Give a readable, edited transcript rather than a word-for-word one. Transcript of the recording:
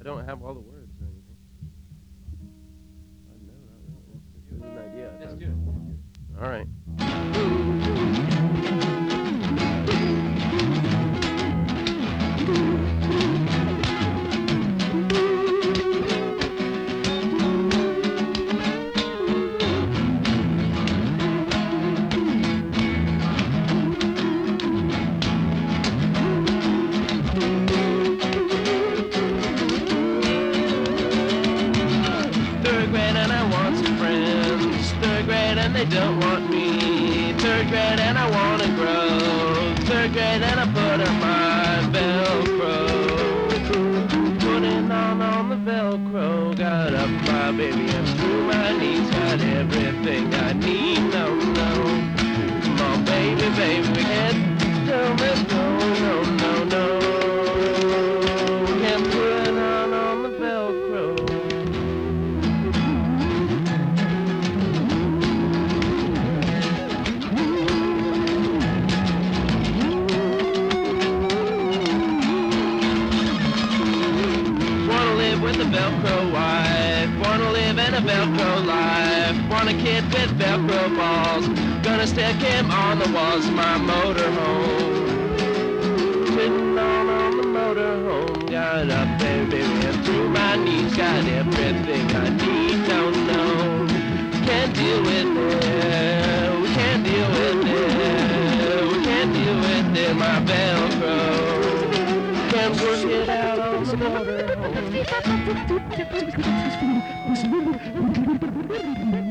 don't have all the words or anything. No, not really. This is an idea. Let's do it. All right. Third grade and I want some friends. Third grade and they don't want me. Third grade and I want to grow. Third grade and I put on my Velcro. Putting on the Velcro. Got up my baby and through my knees. Got everything I need. No, no. Come on, baby, baby, we can't tell me no, no, no, no. We can't put on the Velcro. With a Velcro wife, wanna live in a Velcro life, want a kid with Velcro balls, gonna stick him on the walls of my motorhome. Sitting on the motorhome, got up there, baby, and through my knees, got everything I need. No, no, can't deal with it, we can't deal with it, we can't deal with it, my Velcro. Can't work it out on the motorhome.